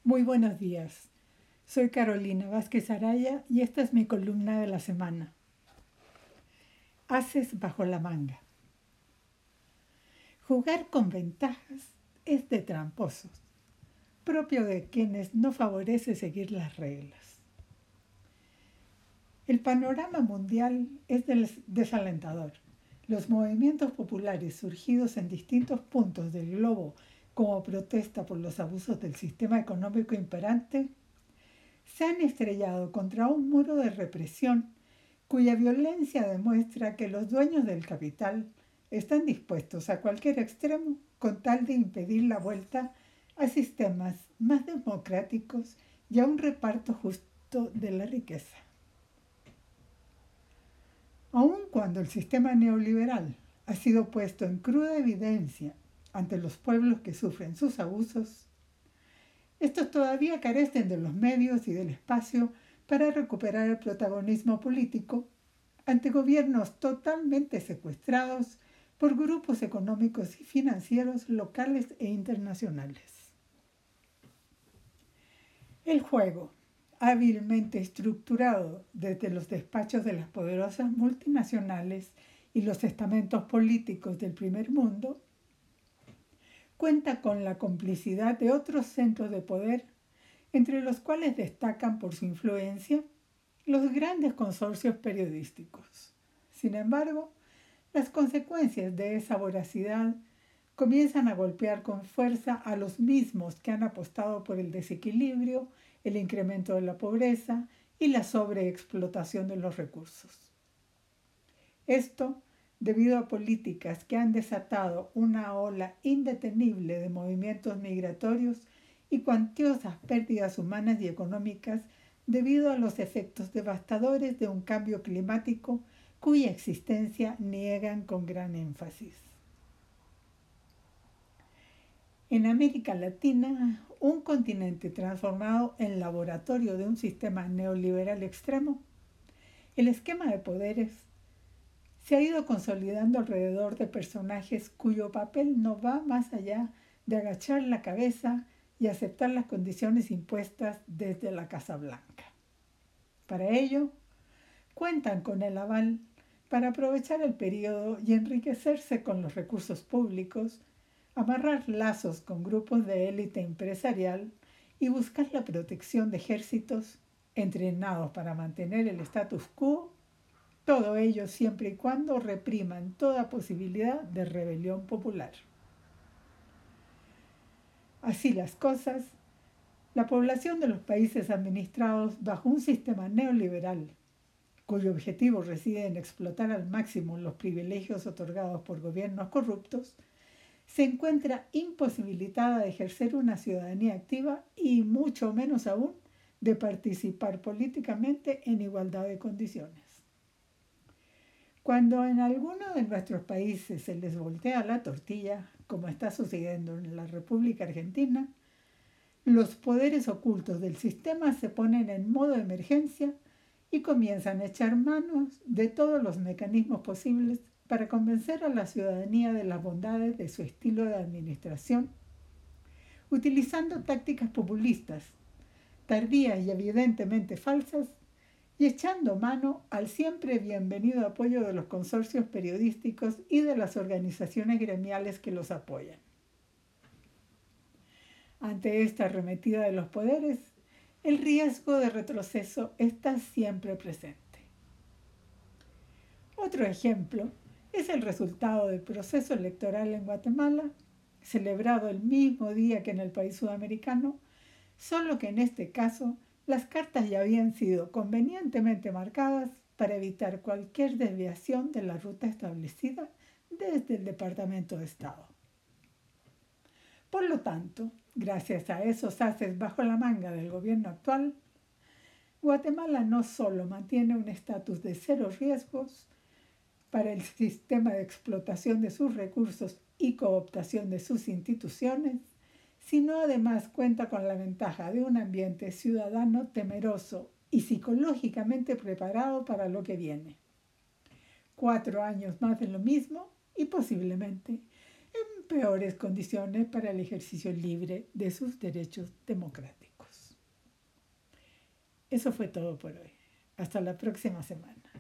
Muy buenos días. Soy Carolina Vázquez Araya y esta es mi columna de la semana. Haces bajo la manga. Jugar con ventajas es de tramposos, propio de quienes no favorece seguir las reglas. El panorama mundial es desalentador. Los movimientos populares surgidos en distintos puntos del globo como protesta por los abusos del sistema económico imperante se han estrellado contra un muro de represión cuya violencia demuestra que los dueños del capital están dispuestos a cualquier extremo con tal de impedir la vuelta a sistemas más democráticos y a un reparto justo de la riqueza. Aun cuando el sistema neoliberal ha sido puesto en cruda evidencia ante los pueblos que sufren sus abusos, estos todavía carecen de los medios y del espacio para recuperar el protagonismo político ante gobiernos totalmente secuestrados por grupos económicos y financieros locales e internacionales. El juego, hábilmente estructurado desde los despachos de las poderosas multinacionales y los estamentos políticos del primer mundo, cuenta con la complicidad de otros centros de poder, entre los cuales destacan por su influencia los grandes consorcios periodísticos. Sin embargo, las consecuencias de esa voracidad comienzan a golpear con fuerza a los mismos que han apostado por el desequilibrio, el incremento de la pobreza y la sobreexplotación de los recursos. Esto debido a políticas que han desatado una ola indetenible de movimientos migratorios y cuantiosas pérdidas humanas y económicas debido a los efectos devastadores de un cambio climático cuya existencia niegan con gran énfasis. En América Latina, un continente transformado en laboratorio de un sistema neoliberal extremo, el esquema de poderes se ha ido consolidando alrededor de personajes cuyo papel no va más allá de agachar la cabeza y aceptar las condiciones impuestas desde la Casa Blanca. Para ello, cuentan con el aval para aprovechar el periodo y enriquecerse con los recursos públicos, amarrar lazos con grupos de élite empresarial y buscar la protección de ejércitos entrenados para mantener el status quo, todo ello siempre y cuando repriman toda posibilidad de rebelión popular. Así las cosas, la población de los países administrados bajo un sistema neoliberal, cuyo objetivo reside en explotar al máximo los privilegios otorgados por gobiernos corruptos, se encuentra imposibilitada de ejercer una ciudadanía activa y mucho menos aún de participar políticamente en igualdad de condiciones. Cuando en alguno de nuestros países se les voltea la tortilla, como está sucediendo en la República Argentina, los poderes ocultos del sistema se ponen en modo de emergencia y comienzan a echar manos de todos los mecanismos posibles para convencer a la ciudadanía de las bondades de su estilo de administración, utilizando tácticas populistas, tardías y evidentemente falsas, y echando mano al siempre bienvenido apoyo de los consorcios periodísticos y de las organizaciones gremiales que los apoyan. Ante esta arremetida de los poderes, el riesgo de retroceso está siempre presente. Otro ejemplo es el resultado del proceso electoral en Guatemala, celebrado el mismo día que en el país sudamericano, solo que en este caso las cartas ya habían sido convenientemente marcadas para evitar cualquier desviación de la ruta establecida desde el Departamento de Estado. Por lo tanto, gracias a esos haces bajo la manga del gobierno actual, Guatemala no solo mantiene un estatus de cero riesgos para el sistema de explotación de sus recursos y cooptación de sus instituciones, sino además cuenta con la ventaja de un ambiente ciudadano temeroso y psicológicamente preparado para lo que viene. 4 años más de lo mismo y posiblemente en peores condiciones para el ejercicio libre de sus derechos democráticos. Eso fue todo por hoy. Hasta la próxima semana.